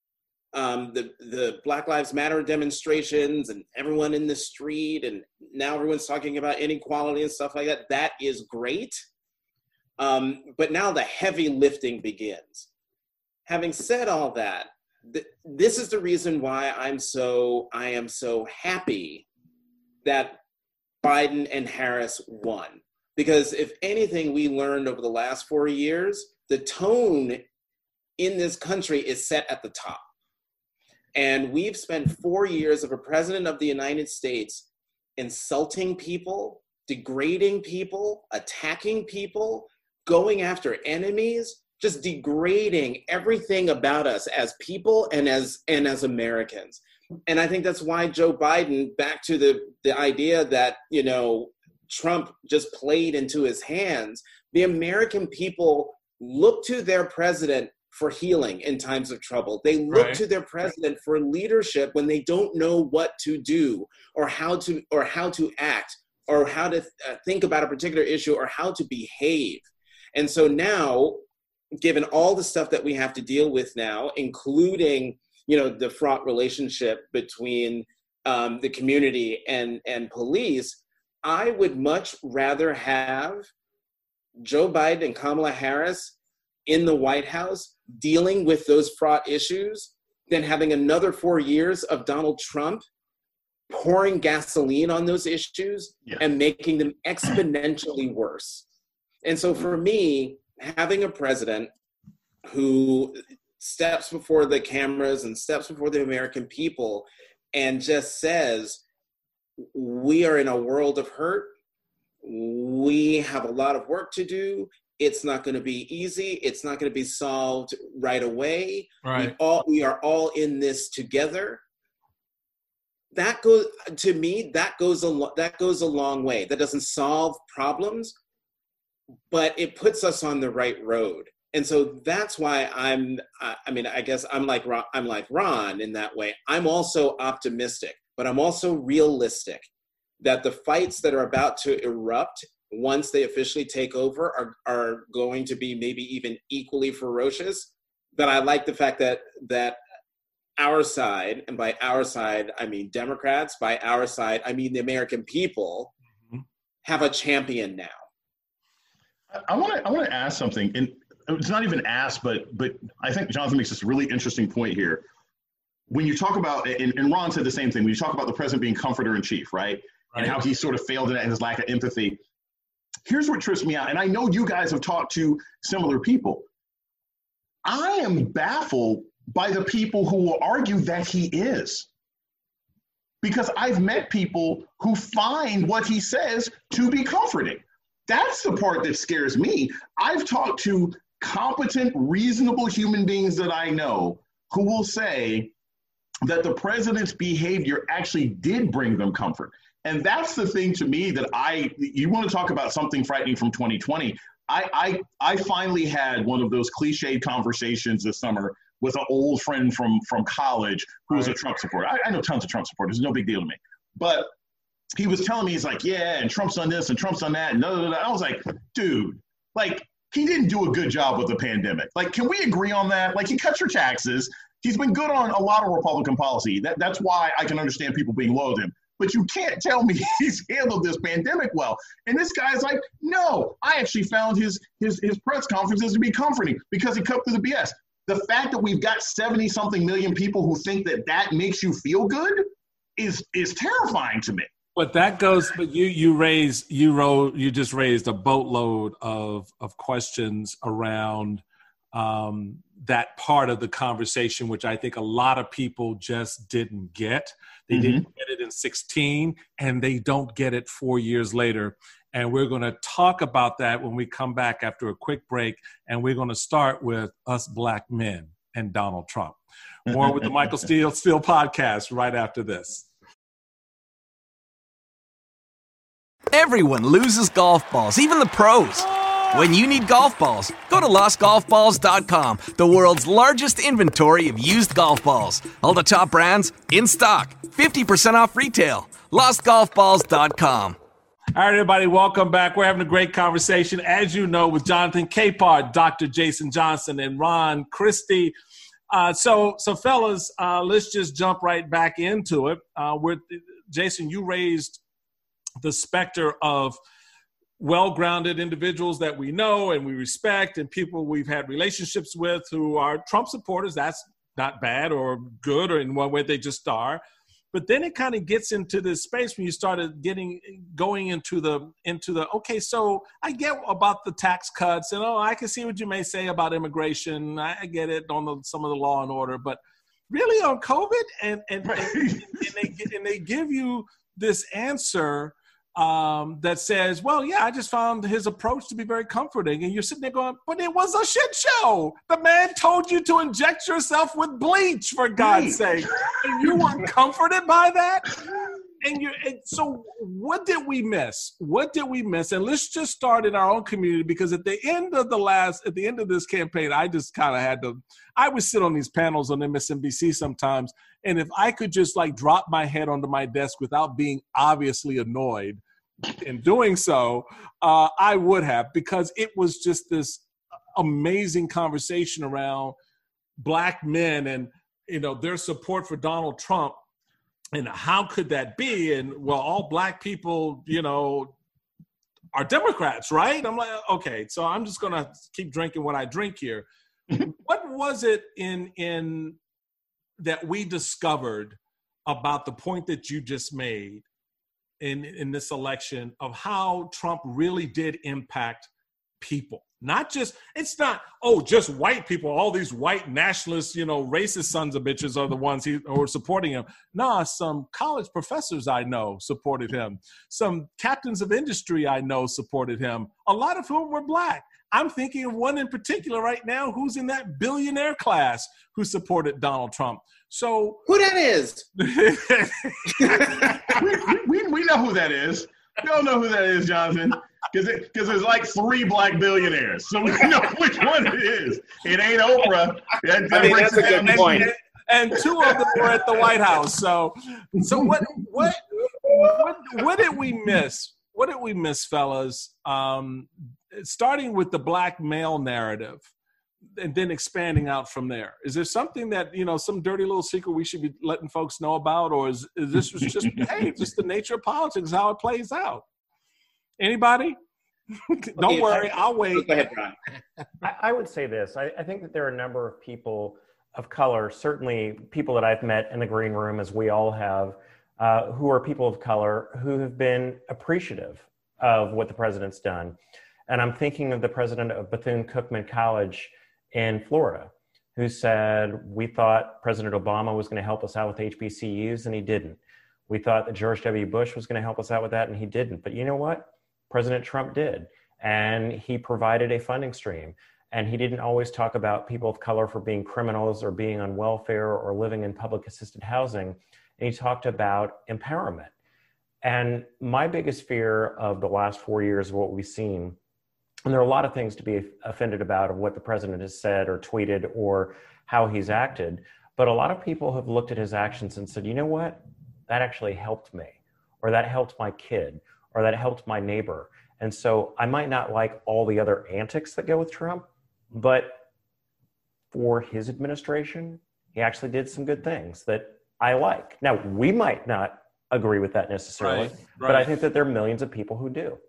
um, the, the Black Lives Matter demonstrations and everyone in the street, and now everyone's talking about inequality and stuff like that. That is great. Um, but now the heavy lifting begins. Having said all that, th- this is the reason why I'm so, I am so happy that Biden and Harris won. Because if anything we learned over the last four years, the tone in this country is set at the top. And we've spent four years of a president of the United States insulting people, degrading people, attacking people, going after enemies, just degrading everything about us as people and as and as Americans. And I think that's why Joe Biden, back to the, the idea that, you know, Trump just played into his hands, the American people look to their president for healing in times of trouble. They look right. to their president for leadership when they don't know what to do or how to or how to act or how to uh, think about a particular issue or how to behave. And so now, given all the stuff that we have to deal with now, including, you know, the fraught relationship between um, the community and, and police, I would much rather have Joe Biden and Kamala Harris in the White House dealing with those fraught issues than having another four years of Donald Trump pouring gasoline on those issues yeah. and making them exponentially worse. And so for me, having a president who steps before the cameras and steps before the American people and just says, we are in a world of hurt. We have a lot of work to do. It's not going to be easy. It's not going to be solved right away. Right. We all we are all in this together. That goes to me. That goes a lo- that goes a long way. That doesn't solve problems, but it puts us on the right road. And so that's why I'm. I mean, I guess I'm like Ron, I'm like Ron in that way. I'm also optimistic, but I'm also realistic that the fights that are about to erupt once they officially take over are, are going to be maybe even equally ferocious. But I like the fact that that our side, and by our side, I mean Democrats, by our side, I mean the American people, mm-hmm. have a champion now. I want to I want to ask something, and it's not even ask, but but I think Jonathan makes this really interesting point here. When you talk about, and, and Ron said the same thing, when you talk about the president being comforter in chief, right? right? And how he sort of failed in that and his lack of empathy. Here's what trips me out, and I know you guys have talked to similar people. I am baffled by the people who will argue that he is. Because I've met people who find what he says to be comforting. That's the part that scares me. I've talked to competent, reasonable human beings that I know who will say that the president's behavior actually did bring them comfort. And that's the thing to me that I, you want to talk about something frightening from twenty twenty. I, I, I finally had one of those cliched conversations this summer with an old friend from, from college who was a Trump supporter. I, I know tons of Trump supporters. It's no big deal to me. But he was telling me, he's like, yeah, and Trump's done this and Trump's done that. And no, no, no. I was like, dude, like, he didn't do a good job with the pandemic. Like, can we agree on that? Like, he cut your taxes. He's been good on a lot of Republican policy. That, that's why I can understand people being loyal to him. But you can't tell me he's handled this pandemic well. And this guy's like, no, I actually found his his his press conferences to be comforting because he cut through the B S. The fact that we've got seventy-something million people who think that that makes you feel good is is terrifying to me. But that goes, but you you raise, you wrote, you just raised a boatload of of questions around um, that part of the conversation, which I think a lot of people just didn't get. They mm-hmm. didn't get it in sixteen, and they don't get it four years later. And we're going to talk about that when we come back after a quick break. And we're going to start with us black men and Donald Trump. More with the Michael Steele Steele podcast right after this. Everyone loses golf balls, even the pros. When you need golf balls, go to lost golf balls dot com, the world's largest inventory of used golf balls. All the top brands in stock, fifty percent off retail. lost golf balls dot com. All right, everybody, welcome back. We're having a great conversation, as you know, with Jonathan Capehart, Doctor Jason Johnson, and Ron Christie. Uh, so, so fellas, uh, let's just jump right back into it. Uh, with Jason, you raised the specter of well-grounded individuals that we know and we respect, and people we've had relationships with who are Trump supporters. That's not bad or good, or in one way they just are. But then it kind of gets into this space when you started getting going into the into the okay. So I get about the tax cuts, and oh, I can see what you may say about immigration. I, I get it on the, some of the law and order, but really on COVID, and and, and, and they and they give you this answer um, that says, well, yeah, I just found his approach to be very comforting. And you're sitting there going, but it was a shit show. The man told you to inject yourself with bleach, for God's sake. And you weren't comforted by that? And you and so what did we miss? What did we miss? And let's just start in our own community, because at the end of the last, at the end of this campaign, I just kind of had to, I would sit on these panels on M S N B C sometimes. And if I could just like drop my head onto my desk without being obviously annoyed in doing so, uh, I would have, because it was just this amazing conversation around Black men and, you know, their support for Donald Trump. And how could that be? And well, all Black people, you know, are Democrats, right? I'm like, okay, so I'm just gonna keep drinking what I drink here. What was it in in that we discovered about the point that you just made in in this election of how Trump really did impact people? Not just, it's not, oh, just white people, all these white nationalists, you know, racist sons of bitches are the ones he, who are supporting him. Nah, some college professors I know supported him. Some captains of industry I know supported him, a lot of whom were Black. I'm thinking of one in particular right now who's in that billionaire class who supported Donald Trump. So who that is? we, we, we know who that is. We don't know who that is, Jonathan. Because it, there's like three Black billionaires, so we know which one it is. It ain't Oprah. That, that I mean, that's a good and, point. And, and two of them were at the White House. So, so what, what, what, what did we miss? What did we miss, fellas? Um, starting with the Black male narrative, and then expanding out from there. Is there something that, you know, some dirty little secret we should be letting folks know about, or is, is this was just hey, just the nature of politics, how it plays out? Anybody? Don't Okay, worry, I'll wait. Go ahead, Brian. I, I would say this. I, I think that there are a number of people of color, certainly people that I've met in the green room, as we all have, uh, who are people of color who have been appreciative of what the president's done. And I'm thinking of the president of Bethune-Cookman College in Florida, who said, we thought President Obama was going to help us out with H B C Us, and he didn't. We thought that George W. Bush was going to help us out with that, and he didn't. But you know what? President Trump did, and he provided a funding stream, and he didn't always talk about people of color for being criminals or being on welfare or living in public assisted housing, and he talked about empowerment. And my biggest fear of the last four years of what we've seen, and there are a lot of things to be offended about of what the president has said or tweeted or how he's acted, but a lot of people have looked at his actions and said, you know what? That actually helped me, or that helped my kid, or that helped my neighbor. And so I might not like all the other antics that go with Trump, but for his administration, he actually did some good things that I like. Now, we might not agree with that necessarily, Right, right. but I think that there are millions of people who do.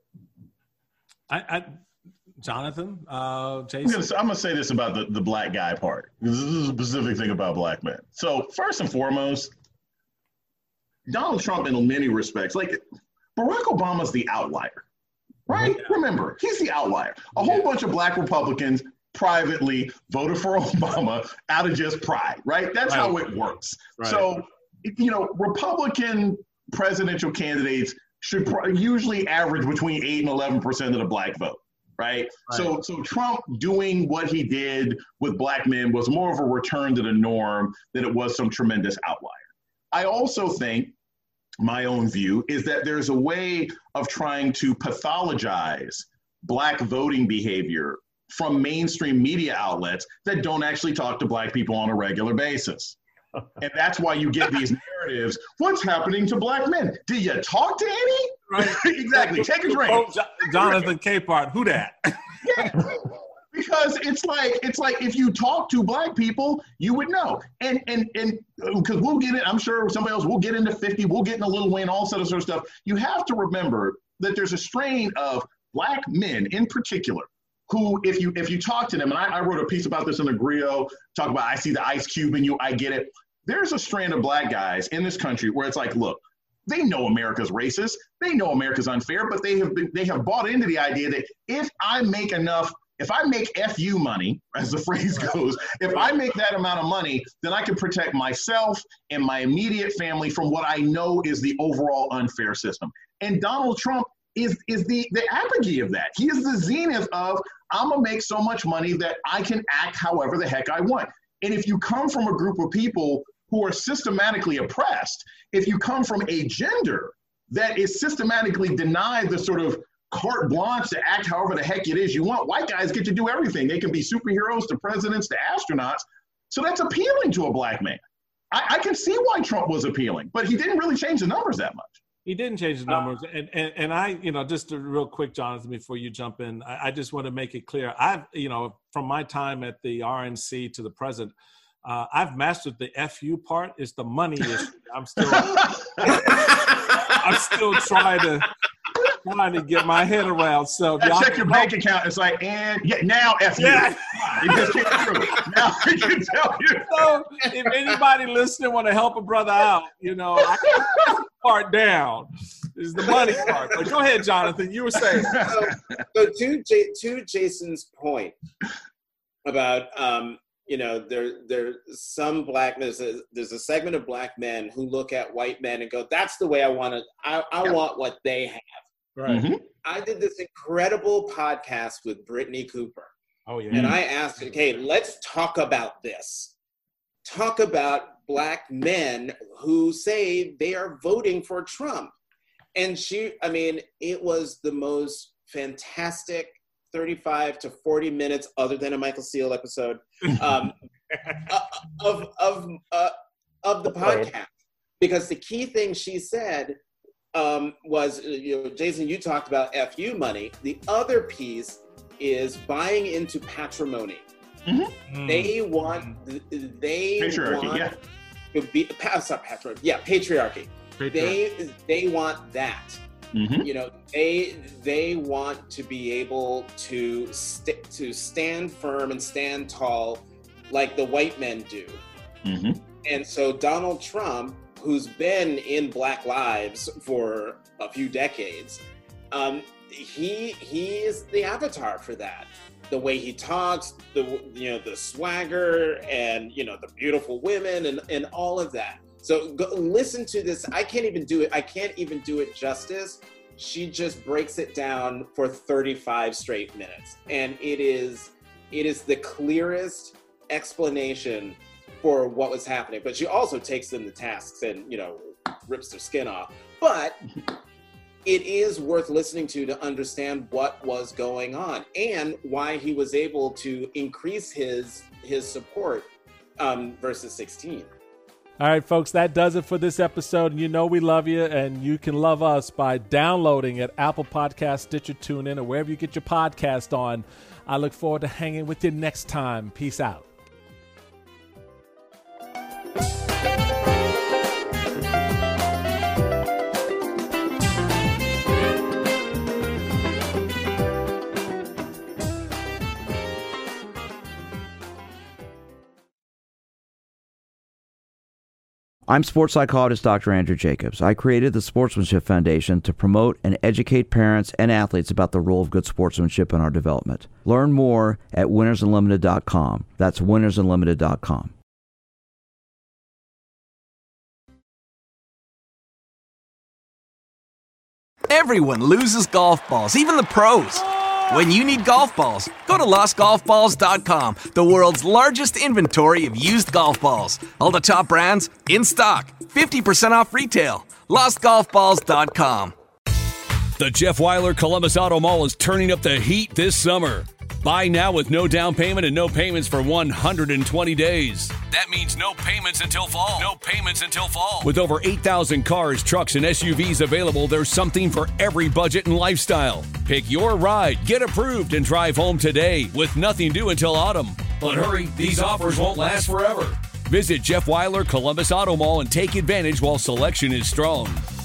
I, I Jonathan, uh, I'm Jason. gonna, I'm gonna say this about the, the Black guy part. This is a specific thing about Black men. So first and foremost, Donald Trump, in many respects, like Barack Obama's the outlier, right? Yeah. Remember, he's the outlier. A whole bunch of Black Republicans privately voted for Obama out of just pride, right? That's right. How it works. Right. So, you know, Republican presidential candidates should pro- usually average between eight and eleven percent of the Black vote, right? right? So, so Trump doing what he did with Black men was more of a return to the norm than it was some tremendous outlier. I also think my own view is that there's a way of trying to pathologize Black voting behavior from mainstream media outlets that don't actually talk to Black people on a regular basis. And that's why you get these narratives. What's happening to Black men? Did you talk to any? Right. Exactly. Take a drink. Oh, Jonathan Capehart, who that? Yeah. because it's like it's like if you talk to black people, you would know. And and and because we'll get it, I'm sure somebody else will get into fifty, we'll get into Lil Wayne, all sort of sort of stuff. You have to remember that there's a strain of black men in particular who, if you if you talk to them, and I, I wrote a piece about this in the Griot, talk about I see the Ice Cube in you, I get it. There's a strand of black guys in this country where it's like, look, they know America's racist, they know America's unfair, but they have been they have bought into the idea that if I make enough, if I make F U money, as the phrase goes, if I make that amount of money, then I can protect myself and my immediate family from what I know is the overall unfair system. And Donald Trump is is the, the apogee of that. He is the zenith of, I'm gonna make so much money that I can act however the heck I want. And if you come from a group of people who are systematically oppressed, if you come from a gender that is systematically denied the sort of carte blanche to act however the heck it is you want, white guys get to do everything. They can be superheroes to presidents to astronauts. So that's appealing to a black man. I, I can see why Trump was appealing, but he didn't really change the numbers that much. He didn't change the numbers. And, and, and I, you know, just a real quick, Jonathan, before you jump in, I, I just want to make it clear. I've, you know, from my time at the R N C to the present, uh, I've mastered the F U part. It's the money issue. I'm still, I'm still trying to, trying to get my head around. So I check your bank account. It's like, and yeah, now F you. Yeah. It just came through. Now I can tell you. So if anybody listening want to help a brother out, you know, I can put the part down. Is the money part. But go ahead, Jonathan. You were saying. So, so to J- to Jason's point about um, you know, there there's some black there's a, there's a segment of black men who look at white men and go, that's the way I want to. I, I yeah. want what they have. Right. Mm-hmm. I did this incredible podcast with Brittany Cooper. Oh, yeah. And I asked, okay, let's talk about this. Talk about black men who say they are voting for Trump. And she, I mean, it was the most fantastic thirty-five to forty minutes, other than a Michael Steele episode, um, of, of, uh, of the podcast. Because the key thing she said um, was, you know, Jason, you talked about F U money. The other piece is buying into patrimony. Mm-hmm. They want, they patriarchy, want yeah. to be, sorry, patrimony, yeah, patriarchy. patriarchy. They they want that. Mm-hmm. You know, they they want to be able to stick to stand firm and stand tall, like the white men do. Mm-hmm. And so Donald Trump, who's been in Black Lives for a few decades, um, he he is the avatar for that. The way he talks, the you know the swagger, and you know the beautiful women, and and all of that. So go, listen to this. I can't even do it. I can't even do it justice. She just breaks it down for thirty-five straight minutes, and it is it is the clearest explanation for what was happening. But she also takes them to tasks and you know rips their skin off. But it is worth listening to to understand what was going on and why he was able to increase his his support um, versus sixteen. All right, folks, that does it for this episode. And you know we love you, and you can love us by downloading at Apple Podcasts, Stitcher, TuneIn, or wherever you get your podcast on. I look forward to hanging with you next time. Peace out. I'm sports psychologist Doctor Andrew Jacobs. I created the Sportsmanship Foundation to promote and educate parents and athletes about the role of good sportsmanship in our development. Learn more at winners unlimited dot com. That's winners unlimited dot com. Everyone loses golf balls, even the pros. When you need golf balls, go to lost golf balls dot com, the world's largest inventory of used golf balls. All the top brands, in stock, fifty percent off retail. lost golf balls dot com. The Jeff Weiler Columbus Auto Mall is turning up the heat this summer. Buy now with no down payment and no payments for one hundred twenty days. That means no payments until fall. No payments until fall. With over eight thousand cars, trucks, and S U Vs available, there's something for every budget and lifestyle. Pick your ride, get approved, and drive home today with nothing due until autumn. But hurry, these offers won't last forever. Visit Jeff Weiler Columbus Auto Mall and take advantage while selection is strong.